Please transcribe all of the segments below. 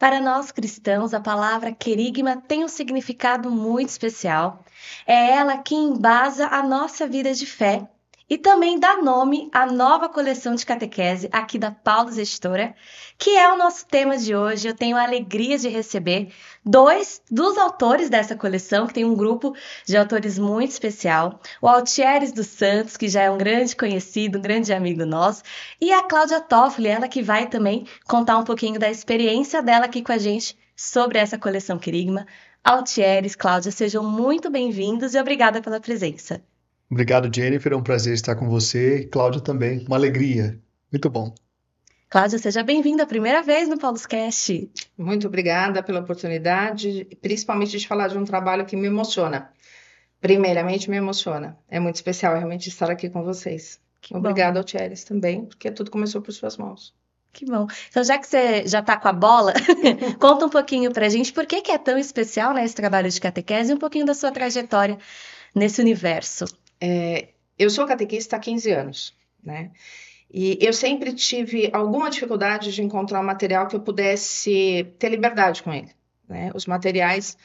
Para nós cristãos, a palavra querigma tem um significado muito especial. É ela que embasa a nossa vida de fé e também dá nome à nova coleção de catequese aqui da Paulus Editora, que é o nosso tema de hoje. Eu tenho a alegria de receber dois dos autores dessa coleção, que tem um grupo de autores muito especial, o Altieres dos Santos, que já é um grande conhecido, um grande amigo nosso, e a Cláudia Toffoli, ela que vai também contar um pouquinho da experiência dela aqui com a gente sobre essa coleção Querigma. Altieres, Cláudia, sejam muito bem-vindos e obrigada pela presença. Obrigado, Jennifer. É um prazer estar com você. E Cláudio também. Uma alegria. Muito bom. Cláudia, seja bem-vinda a primeira vez no PaulusCast. Muito obrigada pela oportunidade, principalmente de falar de um trabalho que me emociona. Primeiramente, me emociona. É muito especial realmente estar aqui com vocês. Obrigada, Altieres, também, porque tudo começou por suas mãos. Que bom. Então, já que você já está com a bola, conta um pouquinho pra gente por que é tão especial, né, esse trabalho de catequese e um pouquinho da sua trajetória nesse universo. Eu sou catequista há 15 anos, né? E eu sempre tive alguma dificuldade de encontrar um material que eu pudesse ter liberdade com ele, né? Os materiais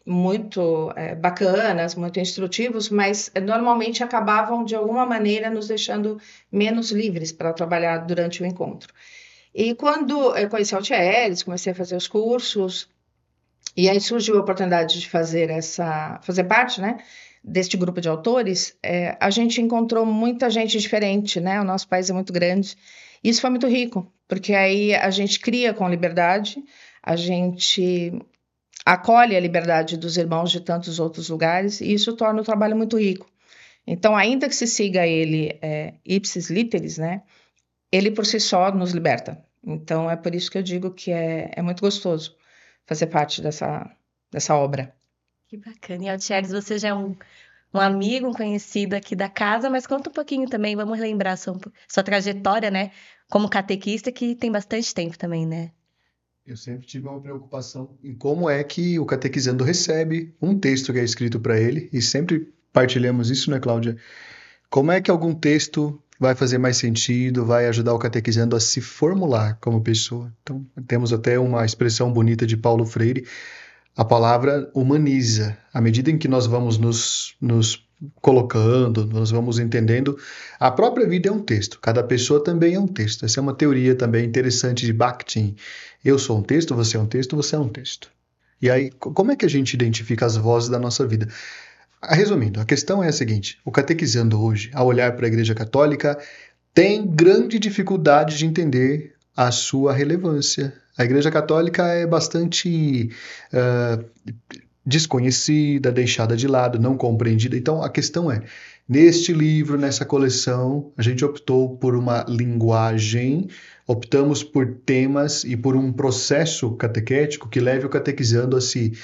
muito bacanas, muito instrutivos, mas normalmente acabavam de alguma maneira nos deixando menos livres para trabalhar durante o encontro. E quando eu conheci a Altieres, comecei a fazer os cursos, e aí surgiu a oportunidade de fazer parte, né, deste grupo de autores. A gente encontrou muita gente diferente, né? O nosso país é muito grande. Isso foi muito rico, porque aí a gente cria com liberdade, a gente acolhe a liberdade dos irmãos de tantos outros lugares, e isso torna o trabalho muito rico. Então, ainda que se siga ele ipsis literis, né, ele por si só nos liberta. Então, é por isso que eu digo que é muito gostoso fazer parte dessa obra. Que bacana. E Altieres, você já é um amigo, um conhecido aqui da casa, mas conta um pouquinho também, vamos lembrar sua trajetória, né, como catequista, que tem bastante tempo também, né? Eu sempre tive uma preocupação em como é que o catequizando recebe um texto que é escrito para ele, e sempre partilhamos isso, né, Cláudia? Como é que algum texto vai fazer mais sentido, vai ajudar o catequizando a se formular como pessoa? Então, temos até uma expressão bonita de Paulo Freire: a palavra humaniza. À medida em que nós vamos nos colocando, nós vamos entendendo, a própria vida é um texto, cada pessoa também é um texto. Essa é uma teoria também interessante de Bakhtin. Eu sou um texto, você é um texto, você é um texto. E aí, como é que a gente identifica as vozes da nossa vida? Resumindo, a questão é a seguinte: o catequizando hoje, ao olhar para a Igreja Católica, tem grande dificuldade de entender a sua relevância. A Igreja Católica é bastante desconhecida, deixada de lado, não compreendida. Então, a questão é, neste livro, nessa coleção, a gente optou por uma linguagem, optamos por temas e por um processo catequético que leve o catequizando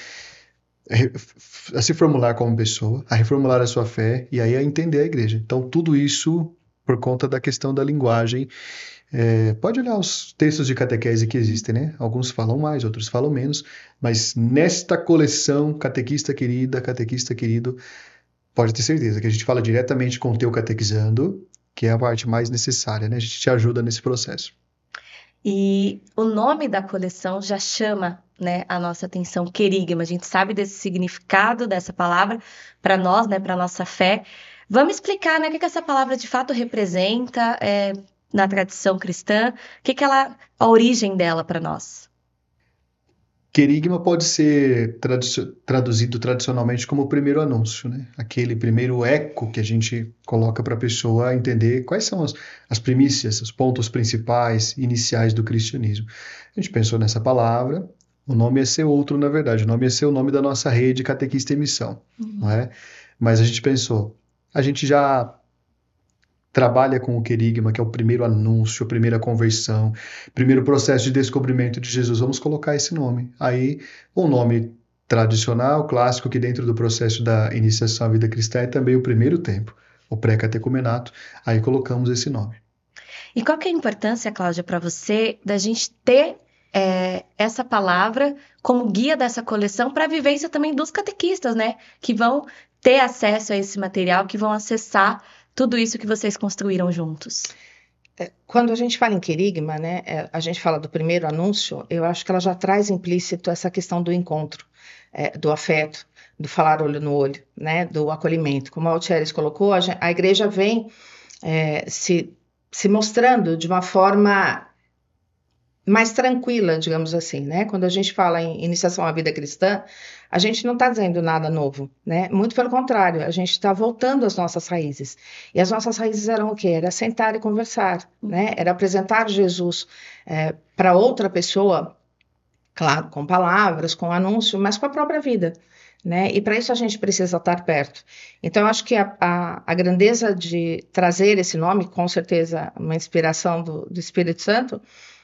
a se formular como pessoa, a reformular a sua fé e aí a entender a igreja. Então, tudo isso por conta da questão da linguagem. Pode olhar os textos de catequese que existem, né? Alguns falam mais, outros falam menos, mas nesta coleção, catequista querida, catequista querido, pode ter certeza que a gente fala diretamente com o teu catequizando, que é a parte mais necessária, né? A gente te ajuda nesse processo. E o nome da coleção já chama, né, a nossa atenção, querigma. A gente sabe desse significado dessa palavra para nós, né, para nossa fé. Vamos explicar, né, o que essa palavra de fato representa na tradição cristã, a origem dela para nós. Querigma pode ser traduzido tradicionalmente como o primeiro anúncio, né? Aquele primeiro eco que a gente coloca para a pessoa entender quais são as primícias, os pontos principais, iniciais do cristianismo. A gente pensou nessa palavra, o nome ia ser outro, na verdade, o nome ia ser o nome da nossa rede Catequista em Missão, não é? Mas a gente pensou, a gente já trabalha com o querigma, que é o primeiro anúncio, a primeira conversão, primeiro processo de descobrimento de Jesus. Vamos colocar esse nome. Aí, um nome tradicional, clássico, que dentro do processo da iniciação à vida cristã é também o primeiro tempo, o pré-catecumenato. Aí colocamos esse nome. E qual que é a importância, Cláudia, para você, da gente ter essa palavra como guia dessa coleção para a vivência também dos catequistas, né? Que vão ter acesso a esse material, que vão acessar tudo isso que vocês construíram juntos. Quando a gente fala em querigma, né, a gente fala do primeiro anúncio, eu acho que ela já traz implícito essa questão do encontro, do afeto, do falar olho no olho, né, do acolhimento. Como a Altieres colocou, a igreja vem se mostrando de uma forma mais tranquila, digamos assim, né? Quando a gente fala em iniciação à vida cristã, a gente não está dizendo nada novo, né? Muito pelo contrário, a gente está voltando às nossas raízes. E as nossas raízes eram o quê? Era sentar e conversar, né? Era apresentar Jesus para outra pessoa, claro, com palavras, com anúncio, mas com a própria vida, né? E para isso a gente precisa estar perto. Então, eu acho que a grandeza de trazer esse nome, com certeza uma inspiração do Espírito Santo,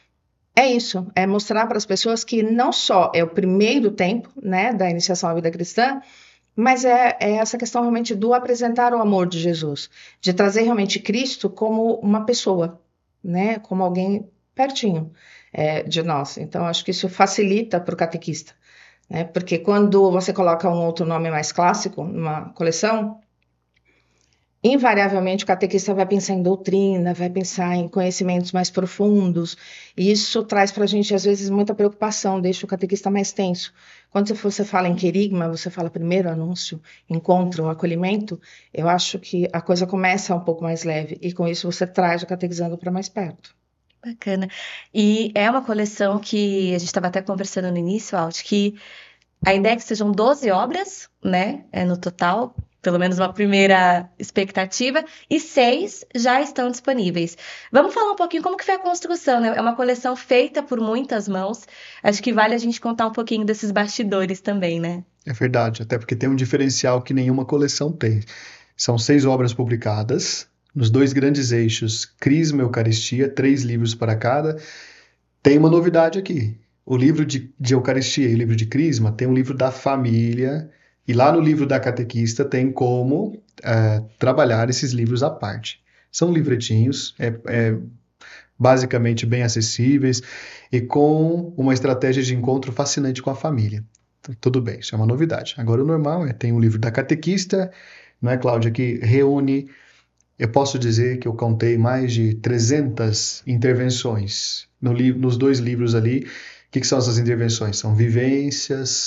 é isso, é mostrar para as pessoas que não só é o primeiro tempo, né, da iniciação à vida cristã, mas é essa questão realmente do apresentar o amor de Jesus, de trazer realmente Cristo como uma pessoa, né, como alguém pertinho de nós. Então, acho que isso facilita para o catequista, né, porque quando você coloca um outro nome mais clássico numa coleção, invariavelmente o catequista vai pensar em doutrina, vai pensar em conhecimentos mais profundos, e isso traz para a gente, às vezes, muita preocupação, deixa o catequista mais tenso. Quando você fala em querigma, você fala primeiro anúncio, encontro, acolhimento, eu acho que a coisa começa um pouco mais leve, e com isso você traz o catequizando para mais perto. Bacana. E é uma coleção que a gente estava até conversando no início, Alt, que a ideia é que sejam 12 obras, né, no total, pelo menos uma primeira expectativa, e 6 já estão disponíveis. Vamos falar um pouquinho como que foi a construção, né? É uma coleção feita por muitas mãos. Acho que vale a gente contar um pouquinho desses bastidores também, né? É verdade, até porque tem um diferencial que nenhuma coleção tem. São 6 obras publicadas, nos 2 grandes eixos, Crisma e Eucaristia, 3 livros para cada. Tem uma novidade aqui. O livro de Eucaristia e o livro de Crisma tem um livro da família, e lá no livro da catequista tem como trabalhar esses livros à parte. São livretinhos, basicamente bem acessíveis e com uma estratégia de encontro fascinante com a família. Então, tudo bem, isso é uma novidade. Agora o normal tem o livro da catequista, não é, Cláudia, que reúne, eu posso dizer que eu contei mais de 300 intervenções nos 2 livros ali. O que são essas intervenções? São vivências,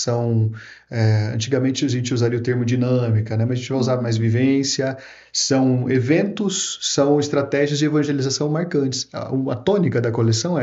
antigamente a gente usaria o termo dinâmica, né? Mas a gente vai usar mais vivência, são eventos, são estratégias de evangelização marcantes. A tônica da coleção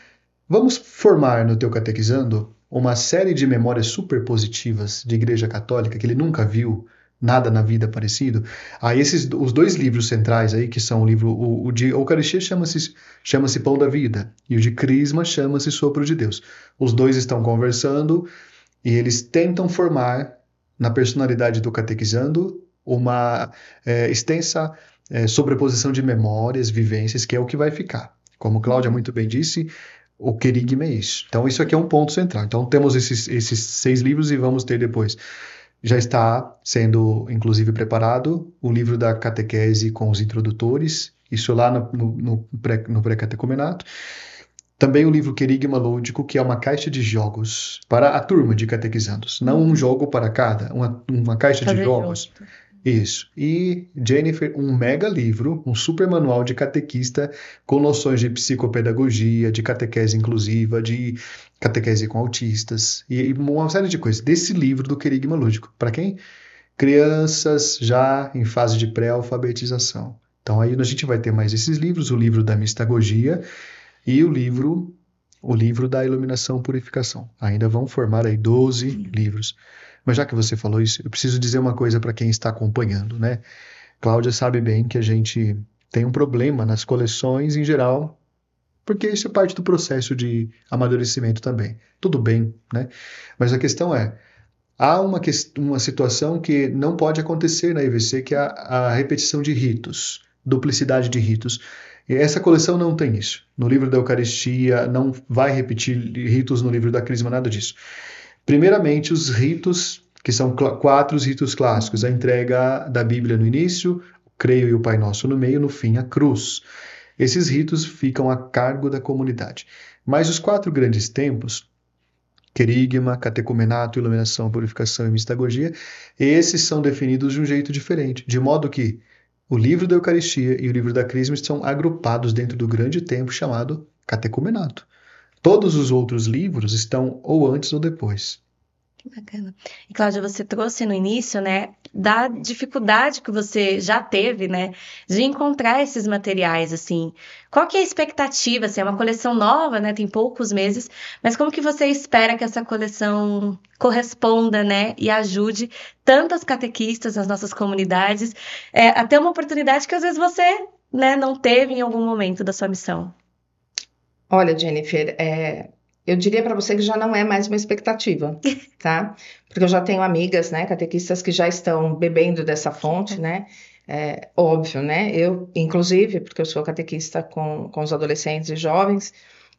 vamos formar no teu catequizando uma série de memórias super positivas de Igreja Católica que ele nunca viu nada na vida parecido. Aí os 2 livros centrais aí, que são o de Eucaristia chama-se Pão da Vida, e o de Crisma chama-se Sopro de Deus. Os 2 estão conversando e eles tentam formar na personalidade do catequizando uma extensa sobreposição de memórias, vivências, que é o que vai ficar. Como Cláudia muito bem disse, o querigma é isso. Então isso aqui é um ponto central. Então temos esses 6 livros e vamos ter depois. Já está sendo, inclusive, preparado o livro da catequese com os introdutores, isso lá no pré-catecumenato. Também o livro Querigma Lúdico, que é uma caixa de jogos para a turma de catequizandos. Não um jogo para cada, uma caixa de jogos. Isso. E Jennifer, um mega livro, um super manual de catequista com noções de psicopedagogia, de catequese inclusiva, de catequese com autistas e uma série de coisas. Desse livro do Querigma Lúdico. Para quem? Crianças já em fase de pré-alfabetização. Então aí a gente vai ter mais esses livros, o livro da mistagogia e o livro da iluminação e purificação. Ainda vão formar aí 12 livros. Mas já que você falou isso, eu preciso dizer uma coisa para quem está acompanhando, né? Cláudia sabe bem que a gente tem um problema nas coleções em geral, porque isso é parte do processo de amadurecimento também. Tudo bem, né? Mas a questão há uma situação que não pode acontecer na EVC, que é a repetição de ritos, duplicidade de ritos. E essa coleção não tem isso. No livro da Eucaristia, não vai repetir ritos no livro da Crisma, nada disso. Primeiramente, os ritos, que são 4 ritos clássicos. A entrega da Bíblia no início, o Creio e o Pai Nosso no meio, no fim, a cruz. Esses ritos ficam a cargo da comunidade. Mas os 4 grandes tempos, querigma, catecumenato, iluminação, purificação e mistagogia, esses são definidos de um jeito diferente. De modo que O livro da Eucaristia e o livro da Crisma estão agrupados dentro do grande tempo chamado catecumenato. Todos os outros livros estão ou antes ou depois. Que bacana. E, Cláudia, você trouxe no início, né, da dificuldade que você já teve, né, de encontrar esses materiais, assim. Qual que é a expectativa? Assim, é uma coleção nova, né, tem poucos meses, mas como que você espera que essa coleção corresponda, né, e ajude tantas catequistas nas nossas comunidades a ter uma oportunidade que às vezes você, né, não teve em algum momento da sua missão? Olha, Jennifer, eu diria para você que já não é mais uma expectativa, tá? Porque eu já tenho amigas, né, catequistas que já estão bebendo dessa fonte, né? Óbvio, né? Eu, inclusive, porque eu sou catequista com os adolescentes e jovens,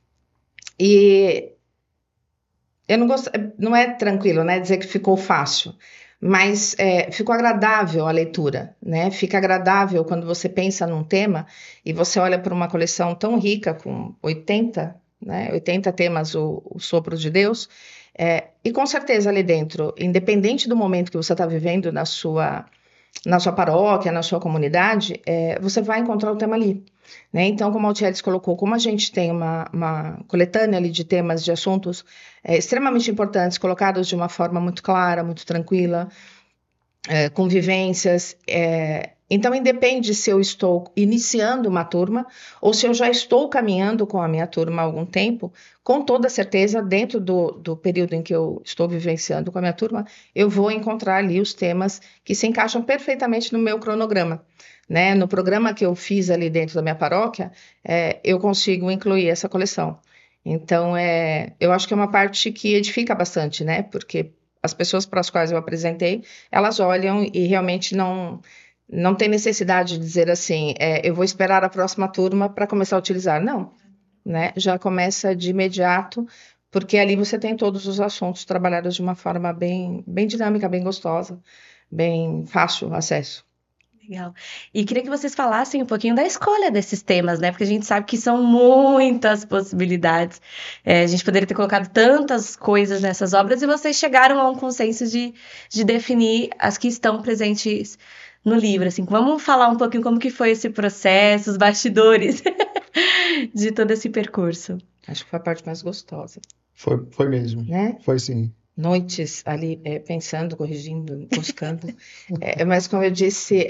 e eu não gosto, não é tranquilo, né, dizer que ficou fácil, mas ficou agradável a leitura, né? Fica agradável quando você pensa num tema e você olha para uma coleção tão rica, com 80, né, 80 temas, o Sopro de Deus, e com certeza ali dentro, independente do momento que você está vivendo na sua paróquia, na sua comunidade, você vai encontrar o tema ali. Né? Então, como a Altieres colocou, como a gente tem uma coletânea ali de temas, de assuntos extremamente importantes, colocados de uma forma muito clara, muito tranquila, com vivências. Então, independe se eu estou iniciando uma turma ou se eu já estou caminhando com a minha turma há algum tempo, com toda certeza, dentro do período em que eu estou vivenciando com a minha turma, eu vou encontrar ali os temas que se encaixam perfeitamente no meu cronograma. Né? No programa que eu fiz ali dentro da minha paróquia, eu consigo incluir essa coleção. Então, eu acho que é uma parte que edifica bastante, né? Porque as pessoas para as quais eu apresentei, elas olham e realmente não tem necessidade de dizer assim, eu vou esperar a próxima turma para começar a utilizar. Não, né? Já começa de imediato, porque ali você tem todos os assuntos trabalhados de uma forma bem, bem dinâmica, bem gostosa, bem fácil acesso. Legal. E queria que vocês falassem um pouquinho da escolha desses temas, né? Porque a gente sabe que são muitas possibilidades. A gente poderia ter colocado tantas coisas nessas obras e vocês chegaram a um consenso de definir as que estão presentes no livro. Assim, vamos falar um pouquinho como que foi esse processo, os bastidores de todo esse percurso. Acho que foi a parte mais gostosa. Foi mesmo. Né? Foi sim. Noites ali pensando, corrigindo, buscando. Mas, como eu disse,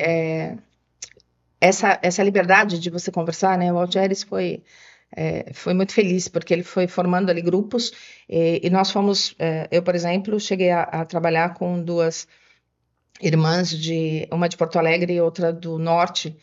essa liberdade de você conversar, né? O Altieres foi muito feliz, porque ele foi formando ali grupos, e nós fomos, eu, por exemplo, cheguei a trabalhar com duas irmãs, uma de Porto Alegre e outra do Norte,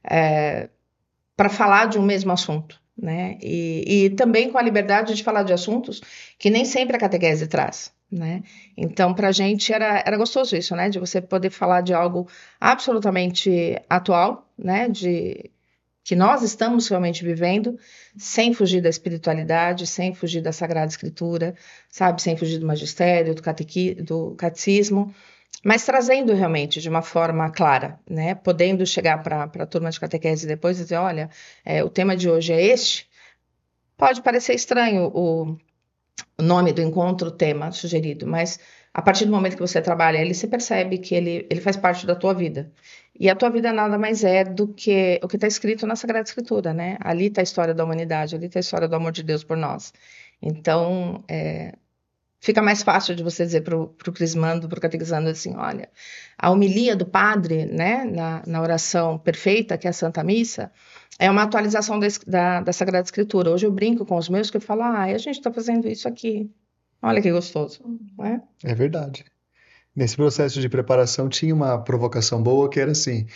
para falar de um mesmo assunto. Né? E também com a liberdade de falar de assuntos que nem sempre a catequese traz. Né? Então, para a gente era gostoso isso, né? De você poder falar de algo absolutamente atual, né? Que nós estamos realmente vivendo, sem fugir da espiritualidade, sem fugir da Sagrada Escritura, sabe? Sem fugir do magistério, do catecismo, mas trazendo realmente de uma forma clara, né? Podendo chegar para a turma de catequese depois e dizer, olha, o tema de hoje é este. Pode parecer estranho o nome do encontro, o tema sugerido, mas a partir do momento que você trabalha ele, você percebe que ele faz parte da tua vida. E a tua vida nada mais é do que o que está escrito na Sagrada Escritura, né? Ali está a história da humanidade, ali está a história do amor de Deus por nós. Então, fica mais fácil de você dizer para o crismando, para o catequizando assim, olha, a homilia do padre, né, na oração perfeita, que é a Santa Missa, é uma atualização da Sagrada Escritura. Hoje eu brinco com os meus que eu falo, a gente está fazendo isso aqui. Olha que gostoso. Né? É verdade. Nesse processo de preparação tinha uma provocação boa que era assim,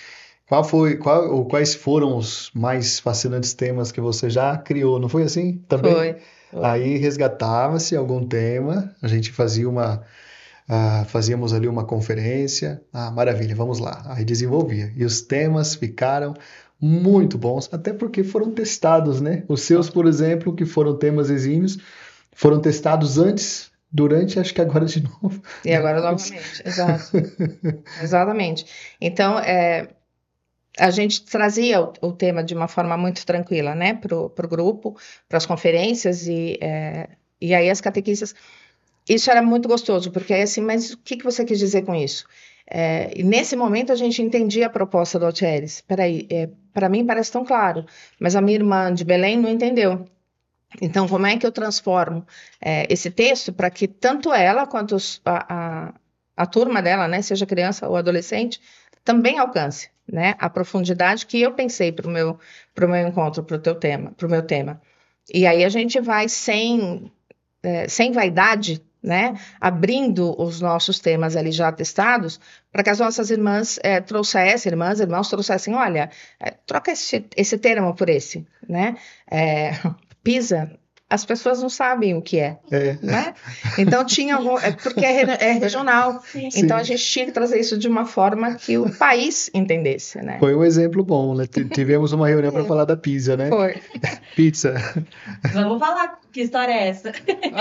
quais foram os mais fascinantes temas que você já criou? Não foi assim também? Foi. Aí resgatava-se algum tema, a gente fazíamos ali uma conferência, maravilha, vamos lá. Aí desenvolvia. E os temas ficaram muito bons, até porque foram testados, né? Os seus, por exemplo, que foram temas exímios, foram testados antes, durante, acho que agora de novo. E agora novamente, exato. Exatamente. Então, a gente trazia o tema de uma forma muito tranquila, né, pro grupo, para as conferências, e aí as catequistas, isso era muito gostoso, porque aí assim, mas o que você quis dizer com isso? E nesse momento a gente entendia a proposta do Altieri. Peraí, para mim parece tão claro, mas a minha irmã de Belém não entendeu. Então, como é que eu transformo esse texto para que tanto ela quanto a turma dela, né, seja criança ou adolescente, também alcance, né, a profundidade que eu pensei para o meu encontro, para o meu tema. E aí a gente vai sem vaidade, né, abrindo os nossos temas ali já testados, para que as nossas irmãos trouxessem, olha, troca esse termo por esse, né, PISA, as pessoas não sabem o que né? Então tinha porque é regional. Sim. Então a gente tinha que trazer isso de uma forma que o país entendesse, né? Foi um exemplo bom, né? Tivemos uma reunião para falar da pizza, né? Foi. Pizza. Vamos falar que história é essa?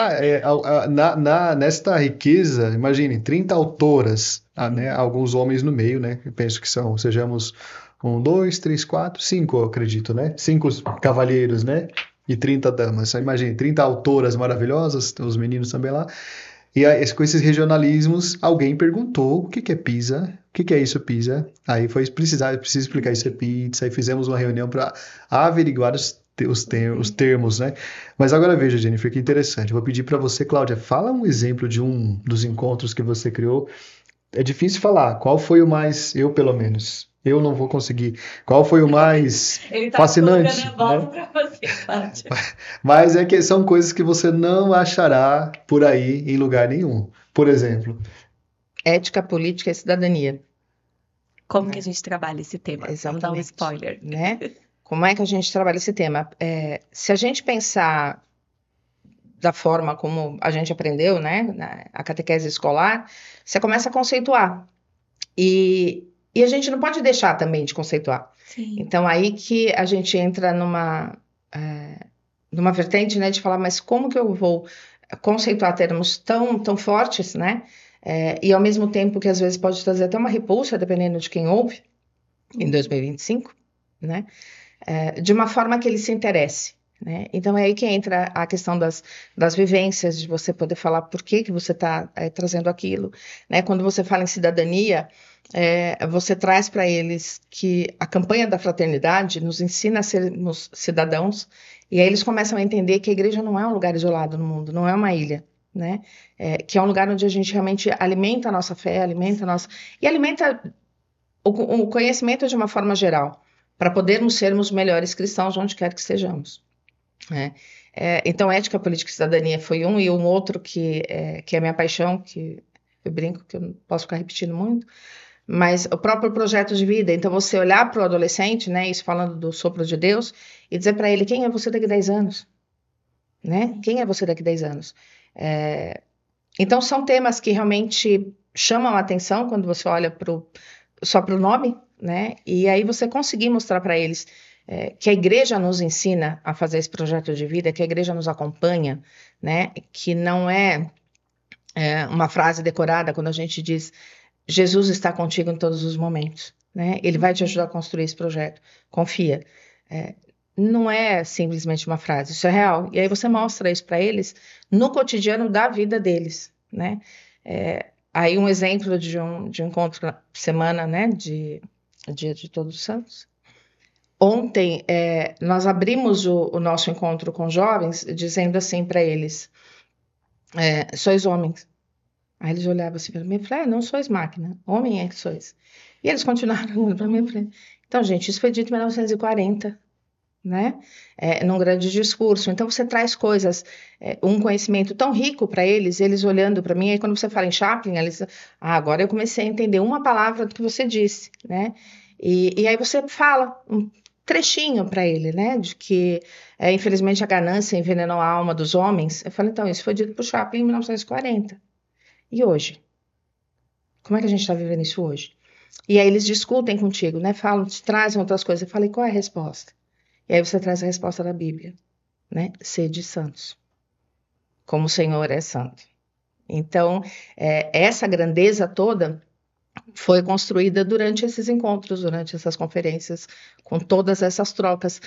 Nesta riqueza, imagine, 30 autoras, né? Alguns homens no meio, né? Eu penso que sejamos 1, 2, 3, 4, 5, eu acredito, né? 5 cavalheiros, né? E 30 damas. Imagine, 30 autoras maravilhosas, os meninos também lá. E aí, com esses regionalismos, alguém perguntou o que é pizza, o que é isso pizza. Aí precisa explicar isso é pizza. Aí fizemos uma reunião para averiguar os termos, né? Mas agora veja, Jennifer, que interessante. Eu vou pedir para você, Cláudia, fala um exemplo de um dos encontros que você criou. É difícil falar. Qual foi o mais, eu pelo menos, eu não vou conseguir. Qual foi o mais fascinante? Ele tá colocando a bola para você, Cláudia. Mas é que são coisas que você não achará por aí em lugar nenhum. Por exemplo, ética, política e cidadania. Como que a gente trabalha esse tema? Exatamente. Vamos dar um spoiler. Né? Como é que a gente trabalha esse tema? Se a gente pensar da forma como a gente aprendeu, né, a catequese escolar, você começa a conceituar. E a gente não pode deixar também de conceituar. Sim. Então, aí que a gente entra numa vertente, né, de falar, mas como que eu vou conceituar termos tão fortes, né? E ao mesmo tempo que às vezes pode trazer até uma repulsa, dependendo de quem ouve, em 2025, né? De uma forma que ele se interesse, né? Então é aí que entra a questão das vivências, de você poder falar por que você está trazendo aquilo, né? Quando você fala em cidadania, você traz para eles que a campanha da fraternidade nos ensina a sermos cidadãos, e aí eles começam a entender que a igreja não é um lugar isolado no mundo, não é uma ilha, né? Que é um lugar onde a gente realmente alimenta a nossa fé, e alimenta o conhecimento de uma forma geral, para podermos sermos melhores cristãos onde quer que estejamos, né? Então, ética, política e cidadania foi um, e um outro que é a minha paixão, que eu brinco que eu não posso ficar repetindo muito, mas o próprio projeto de vida. Então, você olhar para o adolescente, né, isso falando do sopro de Deus, e dizer para ele, quem é você daqui a 10 anos? Né? Quem é você daqui a 10 anos? Então, são temas que realmente chamam a atenção quando você olha só para o nome, né? E aí você conseguir mostrar para eles que a igreja nos ensina a fazer esse projeto de vida, que a igreja nos acompanha, né? Que não é uma frase decorada quando a gente diz Jesus está contigo em todos os momentos, né? Ele vai te ajudar a construir esse projeto, confia. Não é simplesmente uma frase, isso é real. E aí você mostra isso para eles no cotidiano da vida deles, né? Aí um exemplo de um encontro na semana, né, Dia de Todos os Santos. Ontem, nós abrimos o nosso encontro com jovens dizendo assim para eles, sois homens. Aí eles olhavam assim para mim e falaram, não sois máquina, homem é que sois. E eles continuaram olhando para mim e falaram, então, gente, isso foi dito em 1940, né? Num grande discurso. Então você traz coisas, um conhecimento tão rico para eles olhando para mim, aí quando você fala em Chaplin, eles, agora eu comecei a entender uma palavra do que você disse, né? E aí você fala um trechinho para ele, né? De que, infelizmente, a ganância envenenou a alma dos homens. Eu falo, então, isso foi dito por Chaplin em 1940. E hoje? Como é que a gente está vivendo isso hoje? E aí eles discutem contigo, né? Falam, te trazem outras coisas. Eu falei, qual é a resposta? E aí você traz a resposta da Bíblia, né? Sede santos, como o Senhor é santo. Então, essa grandeza toda foi construída durante esses encontros, durante essas conferências, com todas essas trocas.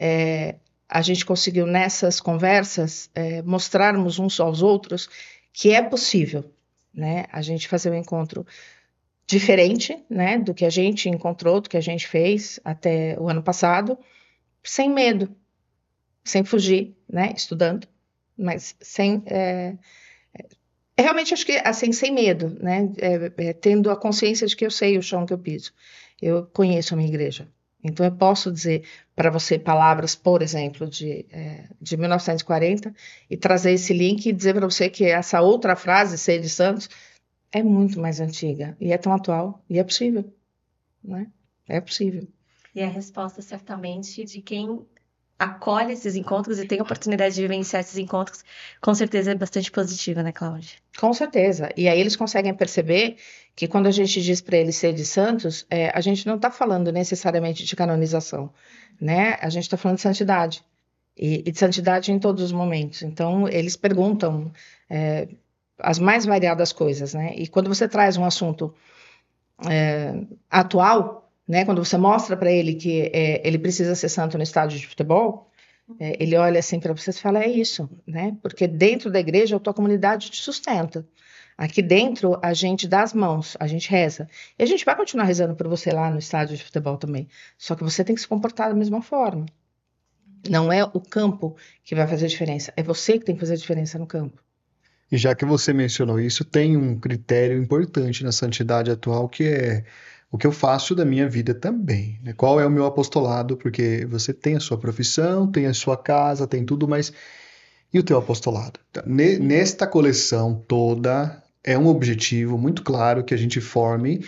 A gente conseguiu, nessas conversas, mostrarmos uns aos outros que é possível, né? A gente fazer um encontro diferente, né, do que a gente encontrou, do que a gente fez até o ano passado, sem medo, sem fugir, né, estudando, mas realmente acho que assim, sem medo, né, tendo a consciência de que eu sei o chão que eu piso, eu conheço a minha igreja. Então, eu posso dizer para você palavras, por exemplo, de 1940 e trazer esse link e dizer para você que essa outra frase, Sede Santos, é muito mais antiga e é tão atual e é possível, né? É possível. E a resposta, certamente, de quem acolhe esses encontros e tem a oportunidade de vivenciar esses encontros, com certeza é bastante positiva, né, Cláudia? Com certeza. E aí eles conseguem perceber que quando a gente diz para eles ser de santos, a gente não está falando necessariamente de canonização, né? A gente está falando de santidade. E de santidade em todos os momentos. Então, eles perguntam as mais variadas coisas, né? E quando você traz um assunto atual, né? Quando você mostra para ele que ele precisa ser santo no estádio de futebol, ele olha assim para você e fala, é isso, né? Porque dentro da igreja a tua comunidade te sustenta. Aqui dentro a gente dá as mãos, a gente reza. E a gente vai continuar rezando por você lá no estádio de futebol também. Só que você tem que se comportar da mesma forma. Não é o campo que vai fazer a diferença, é você que tem que fazer a diferença no campo. E já que você mencionou isso, tem um critério importante na santidade atual que é o que eu faço da minha vida também, né? Qual é o meu apostolado? Porque você tem a sua profissão, tem a sua casa, tem tudo, mas e o teu apostolado? Então, nesta coleção toda, é um objetivo muito claro que a gente forme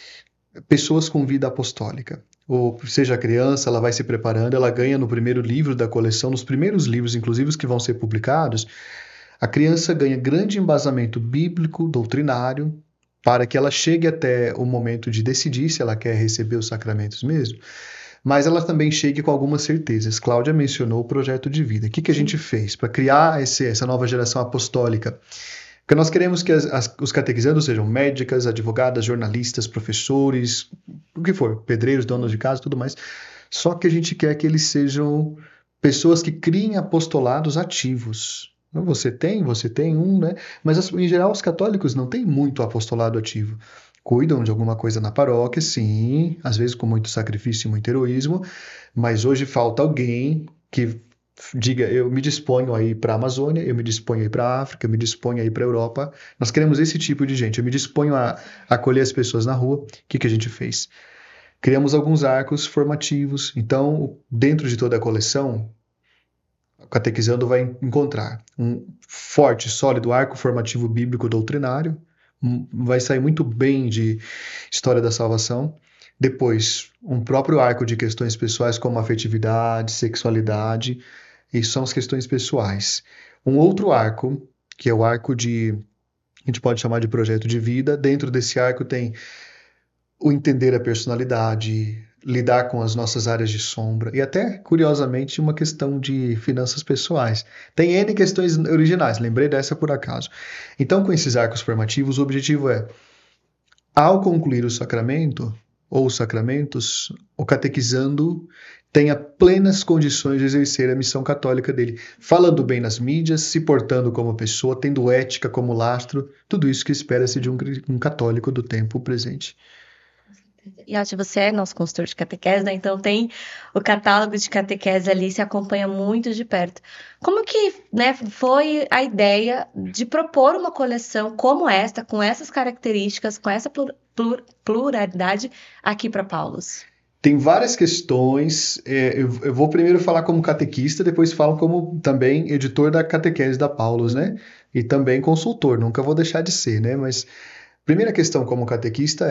pessoas com vida apostólica. Ou seja, a criança, ela vai se preparando, ela ganha no primeiro livro da coleção, nos primeiros livros, inclusive os que vão ser publicados, a criança ganha grande embasamento bíblico, doutrinário, para que ela chegue até o momento de decidir se ela quer receber os sacramentos mesmo, mas ela também chegue com algumas certezas. Cláudia mencionou o projeto de vida. O que a gente fez para criar essa nova geração apostólica? Porque nós queremos que os catequizandos sejam médicas, advogadas, jornalistas, professores, o que for, pedreiros, donos de casa, tudo mais. Só que a gente quer que eles sejam pessoas que criem apostolados ativos. Você tem um, né? Mas em geral os católicos não têm muito apostolado ativo. Cuidam de alguma coisa na paróquia, sim, às vezes com muito sacrifício e muito heroísmo, mas hoje falta alguém que diga, eu me disponho a ir para a Amazônia, eu me disponho a ir para a África, eu me disponho a ir para a Europa. Nós queremos esse tipo de gente. Eu me disponho a acolher as pessoas na rua. O que a gente fez? Criamos alguns arcos formativos. Então, dentro de toda a coleção, o catequizando vai encontrar um forte, sólido arco formativo bíblico doutrinário. Vai sair muito bem de história da salvação. Depois, um próprio arco de questões pessoais como afetividade, sexualidade. Isso são as questões pessoais. Um outro arco, que é o arco a gente pode chamar de projeto de vida. Dentro desse arco tem o entender a personalidade, lidar com as nossas áreas de sombra e até, curiosamente, uma questão de finanças pessoais. Tem N questões originais, lembrei dessa por acaso. Então, com esses arcos formativos, o objetivo é, ao concluir o sacramento, ou os sacramentos, o catequizando tenha plenas condições de exercer a missão católica dele, falando bem nas mídias, se portando como pessoa, tendo ética como lastro, tudo isso que espera-se de um católico do tempo presente. E acho que você é nosso consultor de catequese, né? Então tem o catálogo de catequese ali, se acompanha muito de perto. Como que, né, foi a ideia de propor uma coleção como esta, com essas características, com essa pluralidade aqui para Paulus? Tem várias questões. Eu vou primeiro falar como catequista, depois falo como também editor da catequese da Paulus, né? E também consultor, nunca vou deixar de ser, né? Mas primeira questão como catequista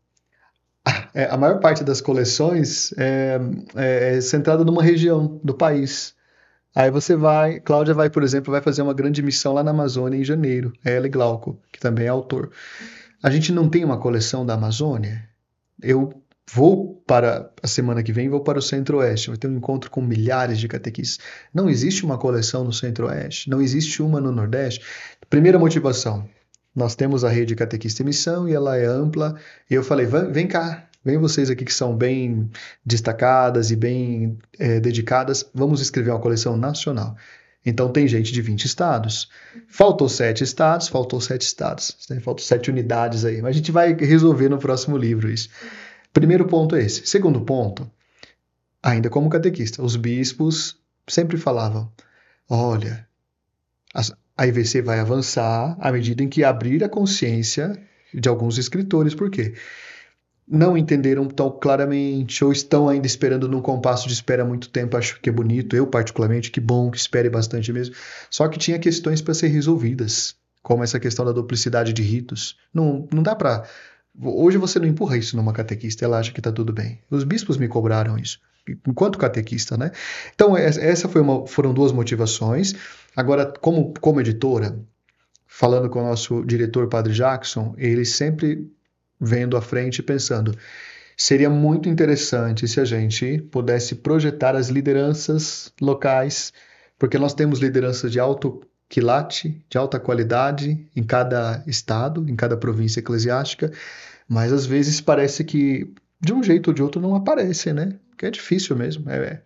a maior parte das coleções é centrada numa região do país. Aí Cláudia vai, por exemplo, vai fazer uma grande missão lá na Amazônia em janeiro, ela e Glauco, que também é autor. A gente não tem uma coleção da Amazônia. Eu vou para a semana que vem, vou para o Centro-Oeste, vai ter um encontro com milhares de catequistas. Não existe uma coleção no Centro-Oeste, não existe uma no Nordeste. Primeira motivação, nós temos a rede Catequista em Missão e ela é ampla. E eu falei, vem cá, vem vocês aqui que são bem destacadas e bem dedicadas, vamos escrever uma coleção nacional. Então tem gente de 20 estados. Faltou 7 estados, né? Faltam 7 unidades aí. Mas a gente vai resolver no próximo livro isso. Primeiro ponto é esse. Segundo ponto, ainda como catequista, os bispos sempre falavam: olha, a IVC vai avançar à medida em que abrir a consciência de alguns escritores. Por quê? Não entenderam tão claramente ou estão ainda esperando num compasso de espera há muito tempo. Acho que é bonito, eu particularmente, que bom, que espere bastante mesmo. Só que tinha questões para ser resolvidas, como essa questão da duplicidade de ritos. Não dá para... Hoje você não empurra isso numa catequista, ela acha que está tudo bem. Os bispos me cobraram isso, enquanto catequista, né? Então, foram duas motivações. Agora, como editora, falando com o nosso diretor, Padre Jackson, ele sempre vendo à frente e pensando: seria muito interessante se a gente pudesse projetar as lideranças locais, porque nós temos lideranças de alto quilate, de alta qualidade em cada estado, em cada província eclesiástica, mas às vezes parece que de um jeito ou de outro não aparecem, né? Que é difícil mesmo,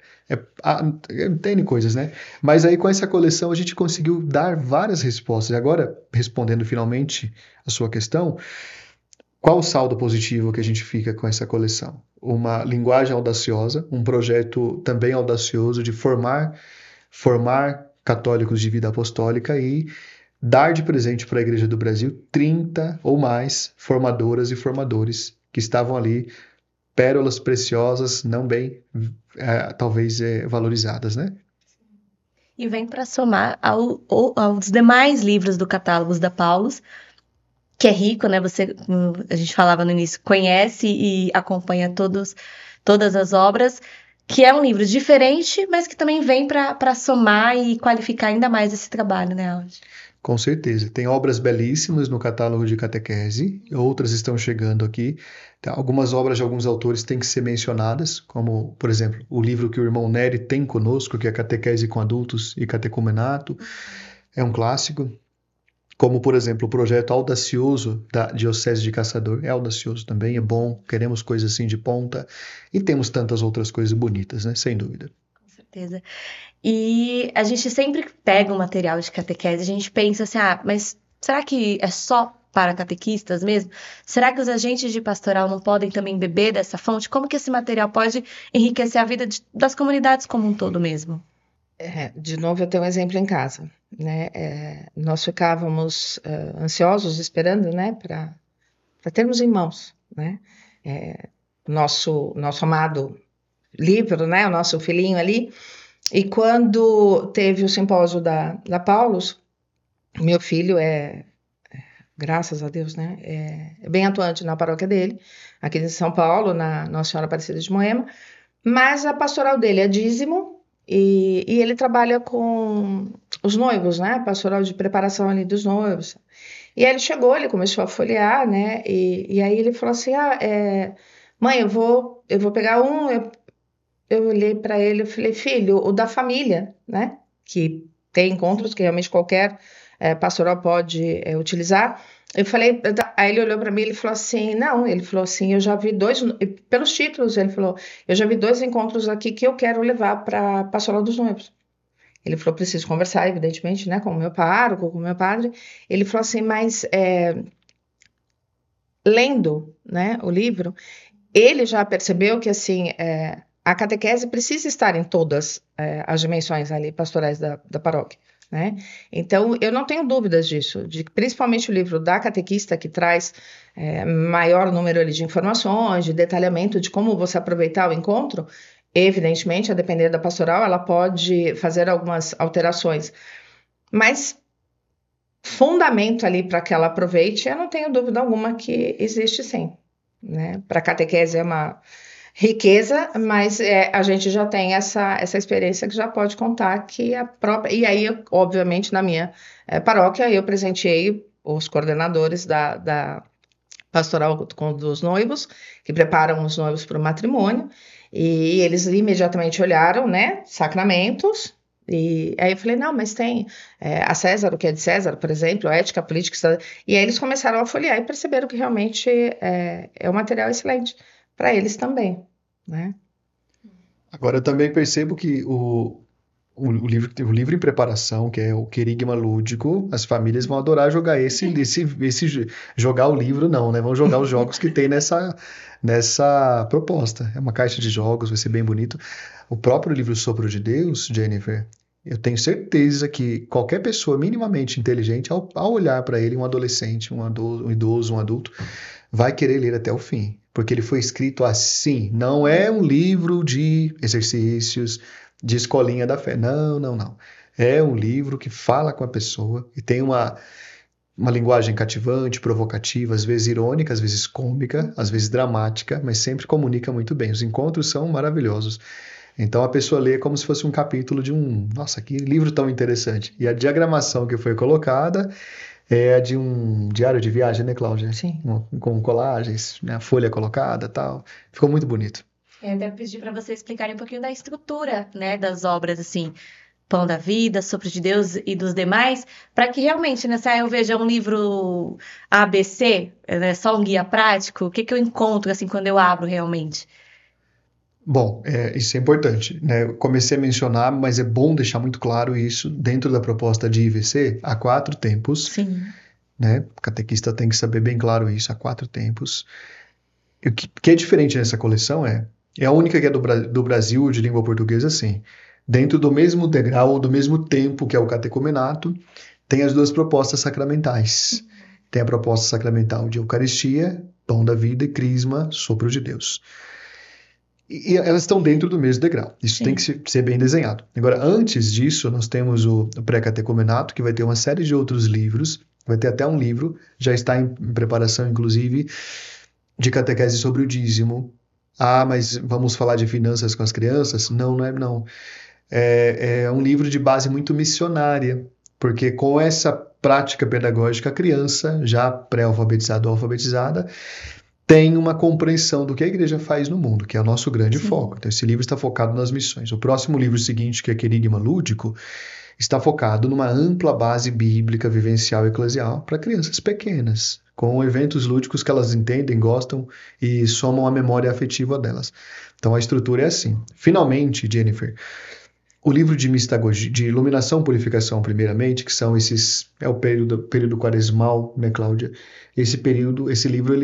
tem coisas, né? Mas aí com essa coleção a gente conseguiu dar várias respostas. E agora, respondendo finalmente a sua questão, qual o saldo positivo que a gente fica com essa coleção? Uma linguagem audaciosa, um projeto também audacioso de formar católicos de vida apostólica e dar de presente para a Igreja do Brasil 30 ou mais formadoras e formadores que estavam ali, pérolas preciosas, não bem, talvez valorizadas, né? E vem para somar aos demais livros do catálogo da Paulus, que é rico, né? Você, a gente falava no início, conhece e acompanha todas as obras, que é um livro diferente, mas que também vem para somar e qualificar ainda mais esse trabalho, né, Aldi? Com certeza. Tem obras belíssimas no catálogo de catequese, outras estão chegando aqui. Algumas obras de alguns autores têm que ser mencionadas, como, por exemplo, o livro que o irmão Nery tem conosco, que é Catequese com Adultos e Catecumenato. É um clássico. Como, por exemplo, o projeto audacioso da Diocese de Caçador. É audacioso também, é bom, queremos coisas assim de ponta. E temos tantas outras coisas bonitas, né? Sem dúvida. Com certeza. E a gente sempre pega um material de catequese, a gente pensa assim, mas será que é só para catequistas mesmo? Será que os agentes de pastoral não podem também beber dessa fonte? Como que esse material pode enriquecer a vida das comunidades como um todo mesmo? De novo, eu tenho um exemplo em casa, né? Nós ficávamos ansiosos, esperando, né, para termos em mãos, né, nosso amado livro, né, o nosso filhinho ali. E quando teve o simpósio da Paulus, meu filho graças a Deus, né, é bem atuante na paróquia dele, aqui em São Paulo, na Nossa Senhora Aparecida de Moema, mas a pastoral dele é dízimo, e ele trabalha com os noivos, né, pastoral de preparação ali dos noivos. E aí ele chegou, ele começou a folhear, né, e aí ele falou assim, mãe, eu vou pegar eu olhei para ele e falei, filho, o da família, né? Que tem encontros que realmente qualquer pastoral pode utilizar. Eu falei, aí ele olhou para mim e ele falou assim, não, ele falou assim, eu já vi pelos títulos, ele falou, eu já vi 2 encontros aqui que eu quero levar para a pastoral dos noivos. Ele falou, preciso conversar, evidentemente, né, com o meu pároco, com o meu padre. Ele falou assim, mas lendo, né, o livro, ele já percebeu que, assim, a catequese precisa estar em todas as dimensões ali pastorais da paróquia, né? Então, eu não tenho dúvidas disso, de que principalmente o livro da catequista, que traz maior número ali de informações, de detalhamento de como você aproveitar o encontro, evidentemente, a depender da pastoral, ela pode fazer algumas alterações, mas fundamento ali para que ela aproveite, eu não tenho dúvida alguma que existe sim, né? Para a catequese é uma riqueza, mas a gente já tem essa experiência que já pode contar que a própria... E aí, obviamente, na minha paróquia, eu presenteei os coordenadores da pastoral dos noivos, que preparam os noivos para o matrimônio, e eles imediatamente olharam, né, sacramentos, e aí eu falei, não, mas tem a César, o que é de César, por exemplo, a ética política, e aí eles começaram a folhear e perceberam que realmente é um material excelente para eles também, né? Agora eu também percebo que o livro em preparação, que é o Querigma Lúdico, as famílias vão adorar jogar jogar o livro não, né? Vão jogar os jogos que tem nessa proposta. É uma caixa de jogos, vai ser bem bonito. O próprio livro Sopro de Deus, Jennifer, eu tenho certeza que qualquer pessoa minimamente inteligente, ao olhar para ele, um adolescente, um idoso, um adulto, vai querer ler até o fim. Porque ele foi escrito assim. Não é um livro de exercícios, de escolinha da fé. Não, não, não. É um livro que fala com a pessoa e tem uma linguagem cativante, provocativa, às vezes irônica, às vezes cômica, às vezes dramática, mas sempre comunica muito bem. Os encontros são maravilhosos. Então a pessoa lê como se fosse um capítulo de um... Nossa, que livro tão interessante. E a diagramação que foi colocada é a de um diário de viagem, né, Cláudia? Sim. Com colagens, né, a folha colocada e tal. Ficou muito bonito. Eu até pedi para você explicarem um pouquinho da estrutura, né, das obras, assim, Pão da Vida, Sopro de Deus e dos demais, para que realmente, né, se eu veja um livro ABC, né, só um guia prático, o que que eu encontro, assim, quando eu abro realmente? Bom, isso é importante, né? Eu comecei a mencionar, mas é bom deixar muito claro isso. Dentro da proposta de IVC, há 4 tempos, Sim. né? O catequista tem que saber bem claro isso, há 4 tempos. E o que é diferente nessa coleção é a única que é do Brasil, de língua portuguesa, sim. Dentro do mesmo degrau, ou do mesmo tempo que é o catecumenato, tem as 2 propostas sacramentais. Tem a proposta sacramental de Eucaristia, Pão da Vida e Crisma, Sopro de Deus. E elas estão dentro do mesmo degrau. Isso Sim. tem que ser bem desenhado. Agora, antes disso, nós temos o pré-catecumenato, que vai ter uma série de outros livros. Vai ter até um livro, já está em preparação, inclusive, de catequese sobre o dízimo. Ah, mas vamos falar de finanças com as crianças? Não, não é não. É um livro de base muito missionária, porque com essa prática pedagógica, a criança, já pré-alfabetizada ou alfabetizada, tem uma compreensão do que a igreja faz no mundo, que é o nosso grande Sim. foco. Então, esse livro está focado nas missões. O próximo livro seguinte, que é Querigma Lúdico, está focado numa ampla base bíblica, vivencial e eclesial para crianças pequenas, com eventos lúdicos que elas entendem, gostam e somam a memória afetiva delas. Então, a estrutura é assim. Finalmente, Jennifer, o livro de mistagogia, de iluminação e purificação, primeiramente, que são esses, é o período quaresmal, né, Cláudia? Esse período, esse livro,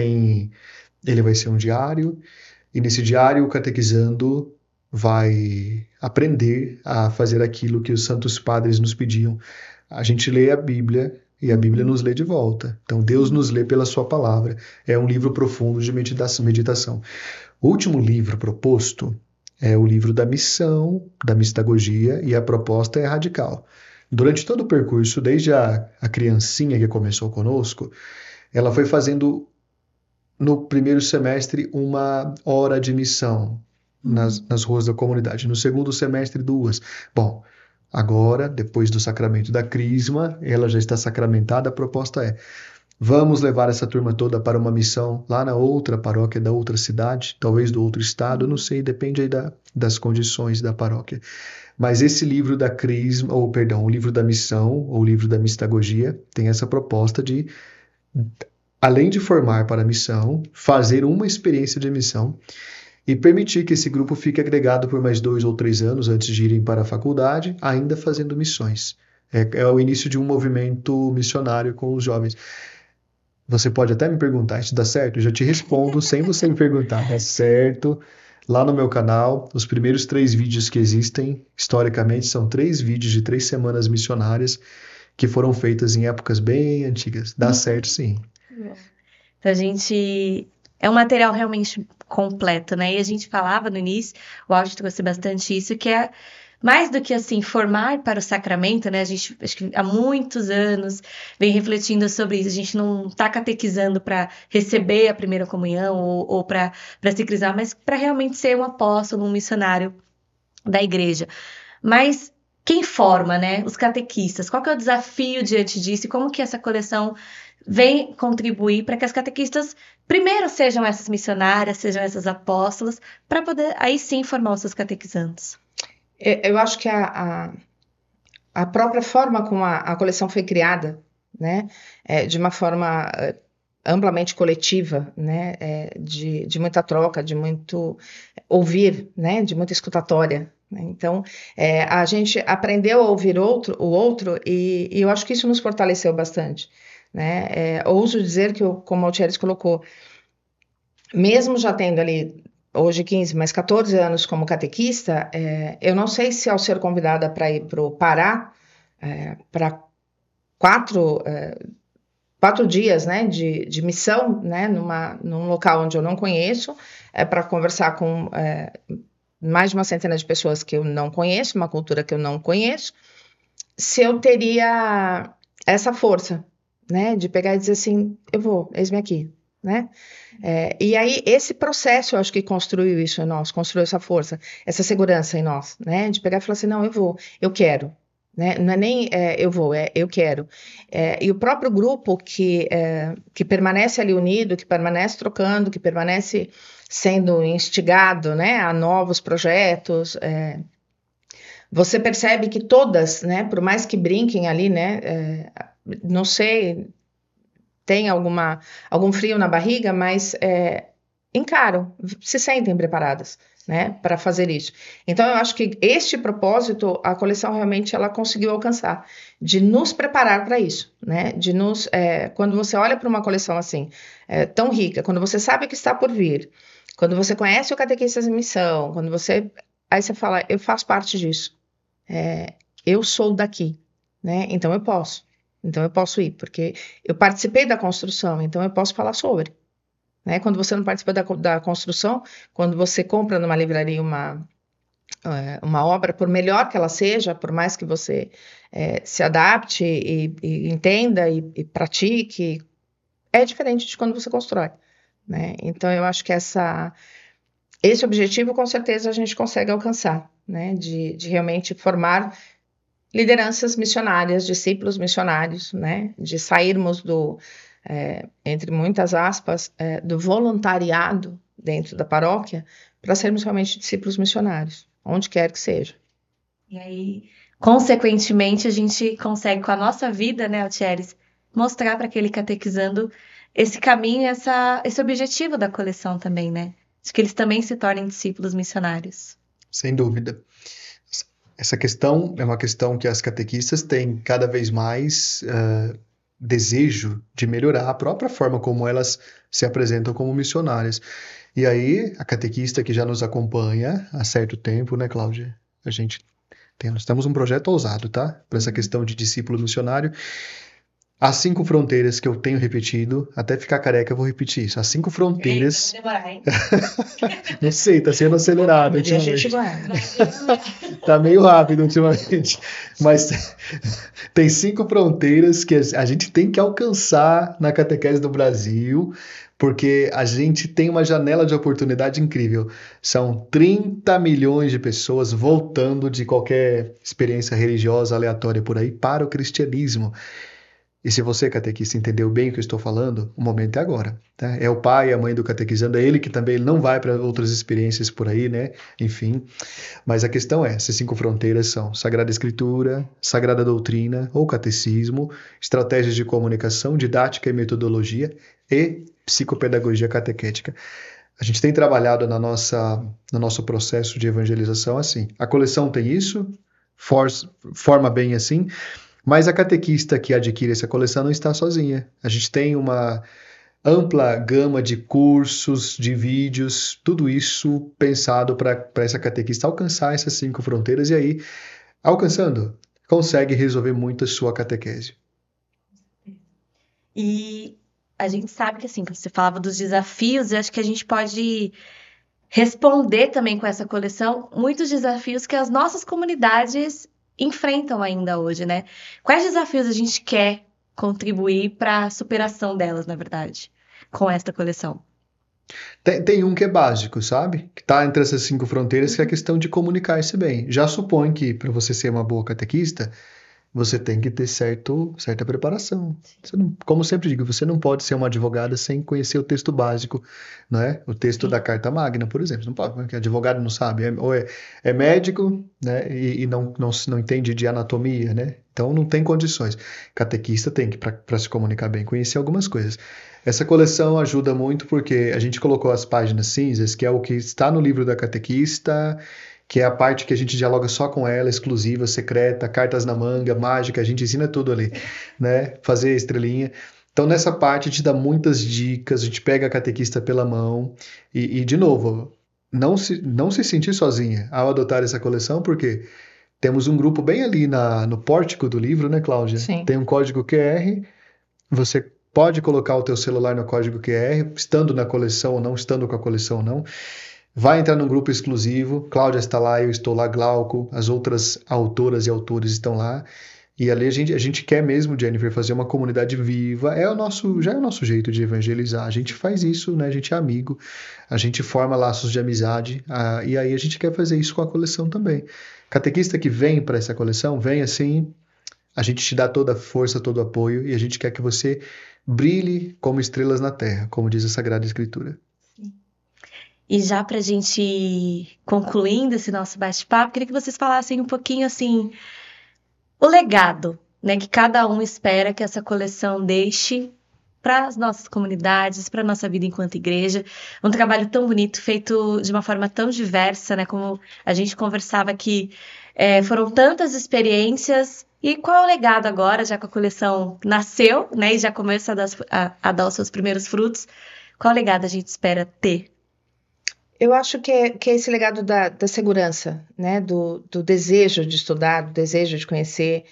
ele vai ser um diário, e nesse diário o catequizando vai aprender a fazer aquilo que os santos padres nos pediam. A gente lê a Bíblia e a Bíblia nos lê de volta. Então Deus nos lê pela sua palavra. É um livro profundo de meditação. O último livro proposto é o livro da missão, da mistagogia, e a proposta é radical. Durante todo o percurso, desde a criancinha que começou conosco, ela foi fazendo no primeiro semestre uma hora de missão nas ruas da comunidade. No segundo semestre, 2. Bom, agora, depois do sacramento da Crisma, ela já está sacramentada, a proposta é: vamos levar essa turma toda para uma missão lá na outra paróquia da outra cidade, talvez do outro estado, não sei, depende aí das condições da paróquia. Mas esse livro da Crisma, ou perdão, o livro da missão, ou o livro da mistagogia, tem essa proposta de, além de formar para a missão, fazer uma experiência de missão e permitir que esse grupo fique agregado por mais 2 ou 3 anos antes de irem para a faculdade, ainda fazendo missões. É o início de um movimento missionário com os jovens. Você pode até me perguntar, isso dá certo? Eu já te respondo sem você me perguntar. É certo. Lá no meu canal, os primeiros 3 vídeos que existem, historicamente, são 3 vídeos de 3 semanas missionárias que foram feitas em épocas bem antigas. Dá certo, sim. A gente... É um material realmente completo, né? E a gente falava no início, o áudio trouxe bastante isso, que é mais do que, assim, formar para o sacramento, né? A gente, acho que há muitos anos, vem refletindo sobre isso. A gente não está catequizando para receber a primeira comunhão ou para se crisar, mas para realmente ser um apóstolo, um missionário da igreja. Mas quem forma, né? Os catequistas. Qual que é o desafio diante disso? E como que essa coleção vem contribuir para que as catequistas primeiro sejam essas missionárias, sejam essas apóstolas, para poder aí sim formar os seus catequizandos? Eu acho que a própria forma como a coleção foi criada, né, de uma forma amplamente coletiva, né, de muita troca, de muito ouvir, né, de muita escutatória, né? Então, a gente aprendeu a ouvir o outro, e eu acho que isso nos fortaleceu bastante, né? Ouso dizer que, como a Altieres colocou, mesmo já tendo ali, hoje 15, mas 14 anos como catequista, eu não sei se ao ser convidada para ir para o Pará, para 4 dias, né, de missão, né, num local onde eu não conheço, para conversar com mais de uma centena de pessoas que eu não conheço, uma cultura que eu não conheço, se eu teria essa força, né, de pegar e dizer assim, eu vou, eis-me aqui, né? E aí esse processo, eu acho que construiu isso em nós, construiu essa força, essa segurança em nós, né, de pegar e falar assim, não, eu vou, eu quero, né? Não é nem eu vou, eu quero. E o próprio grupo que permanece ali unido, que permanece trocando, que permanece sendo instigado, né, a novos projetos, você percebe que todas, né, por mais que brinquem ali, né, não sei, tem algum frio na barriga, mas encaram, se sentem preparadas, né, para fazer isso. Então, eu acho que este propósito, a coleção realmente ela conseguiu alcançar, de nos preparar para isso, né, de nos, quando você olha para uma coleção assim, tão rica, quando você sabe o que está por vir, quando você conhece o Catequistas em Missão, aí você fala, eu faço parte disso, eu sou daqui, né, então eu posso ir, porque eu participei da construção, então eu posso falar sobre. Né? Quando você não participa da construção, quando você compra numa livraria uma obra, por melhor que ela seja, por mais que você se adapte e entenda e pratique, é diferente de quando você constrói. Né? Então, eu acho que esse objetivo, com certeza, a gente consegue alcançar, né? De realmente formar lideranças missionárias, discípulos missionários, né? De sairmos entre muitas aspas, do voluntariado dentro da paróquia para sermos realmente discípulos missionários, onde quer que seja. E aí, consequentemente, a gente consegue, com a nossa vida, né, Altieres, mostrar para aquele catequizando esse caminho, esse objetivo da coleção também, né? De que eles também se tornem discípulos missionários. Sem dúvida. Essa questão é uma questão que as catequistas têm cada vez mais desejo de melhorar a própria forma como elas se apresentam como missionárias. E aí, a catequista que já nos acompanha há certo tempo, né, Cláudia? Nós temos um projeto ousado, tá? Para essa questão de discípulo missionário. As 5 fronteiras que eu tenho repetido, até ficar careca eu vou repetir isso. As 5 fronteiras... Eita, vai demorar, hein? Não sei, tá sendo acelerado ultimamente. Tá meio rápido ultimamente. Mas tem 5 fronteiras que a gente tem que alcançar na catequese do Brasil, porque a gente tem uma janela de oportunidade incrível. São 30 milhões de pessoas voltando de qualquer experiência religiosa aleatória por aí para o cristianismo. E se você, catequista, entendeu bem o que eu estou falando, o momento é agora. Tá? É o pai e a mãe do catequizando, é ele que também não vai para outras experiências por aí, né? Enfim. Mas a questão essas 5 fronteiras são Sagrada Escritura, Sagrada Doutrina ou Catecismo, estratégias de comunicação, didática e metodologia e psicopedagogia catequética. A gente tem trabalhado no nosso processo de evangelização assim. A coleção tem isso, forma bem assim, mas a catequista que adquire essa coleção não está sozinha. A gente tem uma ampla gama de cursos, de vídeos, tudo isso pensado para essa catequista alcançar essas 5 fronteiras e aí, alcançando, consegue resolver muito a sua catequese. E a gente sabe que, assim, quando você falava dos desafios, eu acho que a gente pode responder também com essa coleção muitos desafios que as nossas comunidades enfrentam ainda hoje, né? Quais desafios a gente quer contribuir para a superação delas, na verdade, com esta coleção? Tem um que é básico, sabe? Que está entre essas 5 fronteiras, que é a questão de comunicar-se bem. Já supõe que, para você ser uma boa catequista, você tem que ter certa preparação. Você não, como sempre digo, você não pode ser uma advogada sem conhecer o texto básico, não é? O texto da Carta Magna, por exemplo. Não pode, porque advogado não sabe. Ou é médico, né? E não entende de anatomia, né? Então não tem condições. Catequista tem que, para se comunicar bem, conhecer algumas coisas. Essa coleção ajuda muito porque a gente colocou as páginas cinzas, que é o que está no livro da catequista, que é a parte que a gente dialoga só com ela, exclusiva, secreta, cartas na manga, mágica, a gente ensina tudo ali, né? Fazer estrelinha. Então, nessa parte, a gente dá muitas dicas, a gente pega a catequista pela mão de novo, não se sentir sozinha ao adotar essa coleção, porque temos um grupo bem ali no pórtico do livro, né, Cláudia? Sim. Tem um código QR, você pode colocar o teu celular no código QR, estando na coleção ou não, estando com a coleção ou não. Vai entrar num grupo exclusivo, Cláudia está lá, eu estou lá, Glauco, as outras autoras e autores estão lá. E ali a gente quer mesmo, Jennifer, fazer uma comunidade viva. Já é o nosso jeito de evangelizar. A gente faz isso, né? A gente é amigo, a gente forma laços de amizade, e aí a gente quer fazer isso com a coleção também. Catequista que vem para essa coleção, vem assim, a gente te dá toda a força, todo o apoio, e a gente quer que você brilhe como estrelas na terra, como diz a Sagrada Escritura. E já para a gente ir concluindo esse nosso bate-papo, queria que vocês falassem um pouquinho assim, o legado, né, que cada um espera que essa coleção deixe para as nossas comunidades, para a nossa vida enquanto igreja. Um trabalho tão bonito, feito de uma forma tão diversa, né, como a gente conversava aqui, foram tantas experiências. E qual é o legado agora, já que a coleção nasceu, né, e já começa a dar os seus primeiros frutos? Qual legado a gente espera ter? Eu acho que é esse legado da segurança, né? Do desejo de estudar, do desejo de conhecer.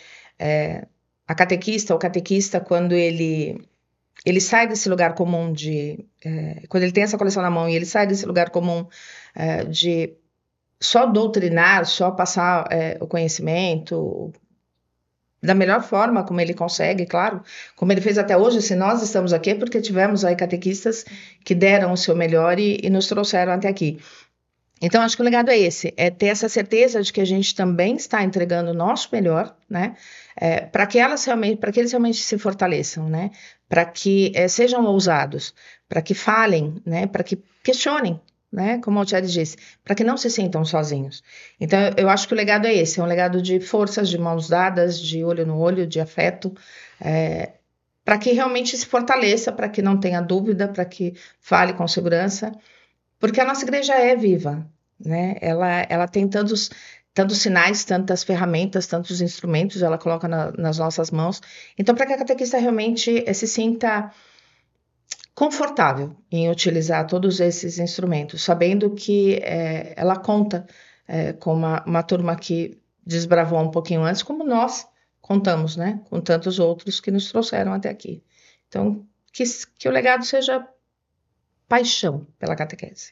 A catequista, o catequista, quando ele sai desse lugar comum quando ele tem essa coleção na mão e ele sai desse lugar comum de só doutrinar, só passar o conhecimento da melhor forma como ele consegue, claro, como ele fez até hoje. Se nós estamos aqui é porque tivemos aí catequistas que deram o seu melhor e nos trouxeram até aqui. Então, acho que o legado é esse, é ter essa certeza de que a gente também está entregando o nosso melhor, né, para que eles realmente se fortaleçam, né, para que sejam ousados, para que falem, né, para que questionem, né, como o Thierry disse, para que não se sintam sozinhos. Então, eu acho que o legado é esse, é um legado de forças, de mãos dadas, de olho no olho, de afeto, para que realmente se fortaleça, para que não tenha dúvida, para que fale com segurança, porque a nossa igreja é viva, né, ela tem tantos sinais, tantas ferramentas, tantos instrumentos, ela coloca nas nossas mãos. Então, para que a catequista realmente se sinta confortável em utilizar todos esses instrumentos, sabendo que ela conta com uma turma que desbravou um pouquinho antes, como nós contamos, né, com tantos outros que nos trouxeram até aqui. Então, que o legado seja paixão pela catequese.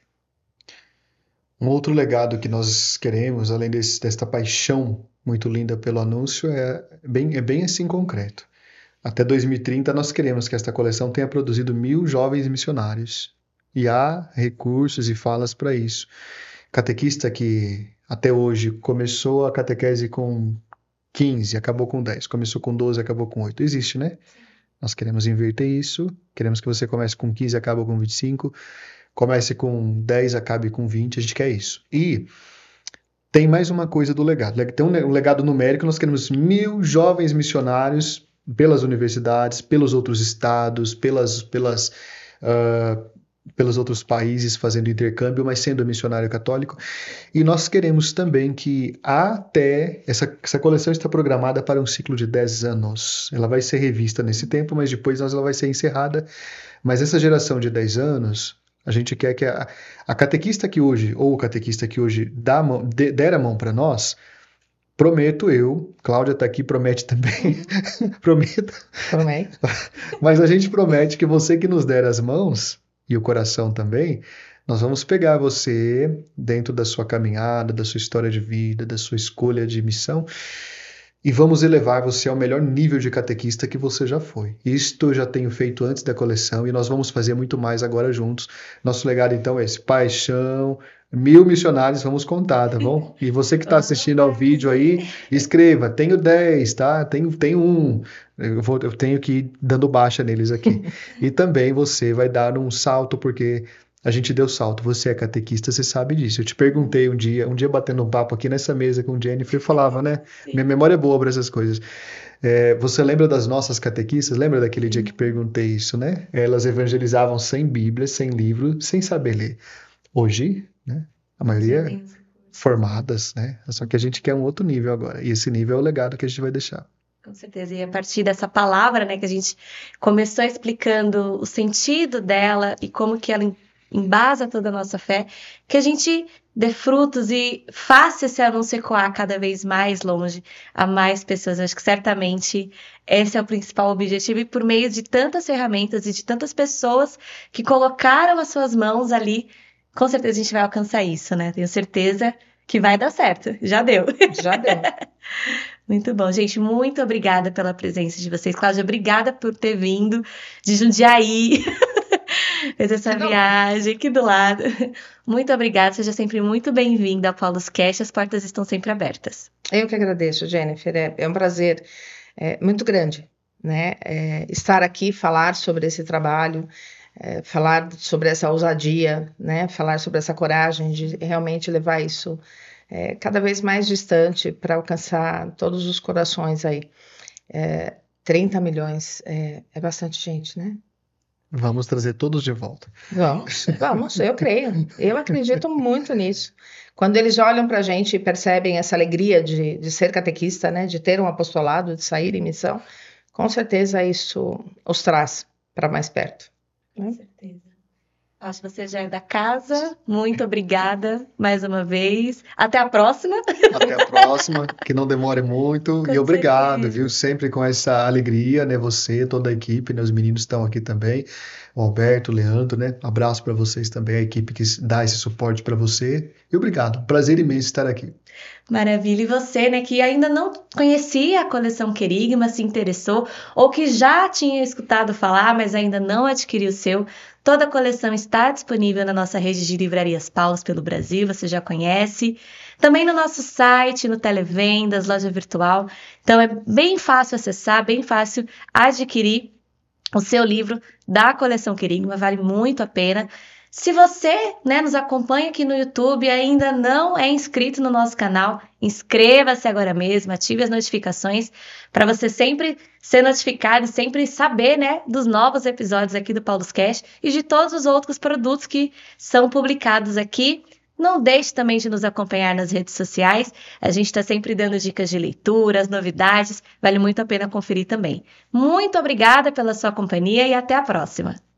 Um outro legado que nós queremos, além desta paixão muito linda pelo anúncio, é bem assim concreto. Até 2030, nós queremos que esta coleção tenha produzido 1.000 jovens missionários. E há recursos e falas para isso. Catequista que até hoje começou a catequese com 15, acabou com 10. Começou com 12, acabou com 8. Existe, né? Nós queremos inverter isso. Queremos que você comece com 15, acabe com 25. Comece com 10, acabe com 20. A gente quer isso. E tem mais uma coisa do legado. Tem um legado numérico. Nós queremos 1.000 jovens missionários pelas universidades, pelos outros estados, pelos outros países fazendo intercâmbio, mas sendo missionário católico. E nós queremos também que até essa coleção está programada para um ciclo de 10 anos. Ela vai ser revista nesse tempo, mas depois ela vai ser encerrada. Mas essa geração de 10 anos, a gente quer que a catequista que hoje, ou o catequista que hoje der a mão para nós, prometo eu, Cláudia está aqui, promete também, prometo. Promete. Mas a gente promete que você que nos der as mãos, e o coração também, nós vamos pegar você dentro da sua caminhada, da sua história de vida, da sua escolha de missão, e vamos elevar você ao melhor nível de catequista que você já foi. Isto eu já tenho feito antes da coleção, e nós vamos fazer muito mais agora juntos. Nosso legado, então, é esse: paixão, 1.000 missionários, vamos contar, tá bom? E você que está assistindo ao vídeo aí, escreva, tenho 10, tá? Tenho 1. Eu tenho que ir dando baixa neles aqui. E também você vai dar um salto, porque a gente deu salto. Você é catequista, você sabe disso. Eu te perguntei um dia batendo um papo aqui nessa mesa com o Jennifer, falava, né? Sim. Minha memória é boa para essas coisas. Você lembra das nossas catequistas? Lembra daquele dia que perguntei isso, né? Elas evangelizavam sem Bíblia, sem livro, sem saber ler. Hoje, né? A maioria formadas, né? Só que a gente quer um outro nível agora. E esse nível é o legado que a gente vai deixar. Com certeza, e a partir dessa palavra, né, que a gente começou explicando o sentido dela e como que ela embasa toda a nossa fé, que a gente dê frutos e faça esse anúncio ecoar cada vez mais longe a mais pessoas. Eu acho que certamente esse é o principal objetivo, e por meio de tantas ferramentas e de tantas pessoas que colocaram as suas mãos ali, com certeza a gente vai alcançar isso, né? Tenho certeza que vai dar certo. Já deu. Já deu. Muito bom, gente. Muito obrigada pela presença de vocês. Cláudia, obrigada por ter vindo de Jundiaí. Fez essa viagem aqui do lado. Muito obrigada. Seja sempre muito bem-vinda ao Paulus Cash. As portas estão sempre abertas. Eu que agradeço, Jennifer. É um prazer muito grande, né? Estar aqui, falar sobre esse trabalho, falar sobre essa ousadia, né? Falar sobre essa coragem de realmente levar isso cada vez mais distante para alcançar todos os corações aí. 30 milhões é bastante gente, né? Vamos trazer todos de volta. Vamos, eu creio. Eu acredito muito nisso. Quando eles olham para a gente e percebem essa alegria de ser catequista, né? De ter um apostolado, de sair em missão, com certeza isso os traz para mais perto. Com certeza. Acho que você já é da casa. Muito obrigada mais uma vez. Até a próxima. Até a próxima, que não demore muito. Com E obrigado, certeza. viu? Sempre com essa alegria, né? Você, toda a equipe, né? Os meninos estão aqui também. O Alberto, o Leandro, né? Abraço para vocês também, a equipe que dá esse suporte para você. E obrigado. Prazer imenso estar aqui. Maravilha. E você, né, que ainda não conhecia a coleção Querigma, se interessou, ou que já tinha escutado falar, mas ainda não adquiriu o seu, toda a coleção está disponível na nossa rede de livrarias Paulus pelo Brasil, você já conhece. Também no nosso site, no Televendas, loja virtual. Então é bem fácil acessar, bem fácil adquirir o seu livro da coleção Querigma, vale muito a pena. Se você, né, nos acompanha aqui no YouTube e ainda não é inscrito no nosso canal, inscreva-se agora mesmo, ative as notificações para você sempre ser notificado e sempre saber, né, dos novos episódios aqui do Paulus Cash e de todos os outros produtos que são publicados aqui. Não deixe também de nos acompanhar nas redes sociais, a gente está sempre dando dicas de leituras, novidades, vale muito a pena conferir também. Muito obrigada pela sua companhia e até a próxima!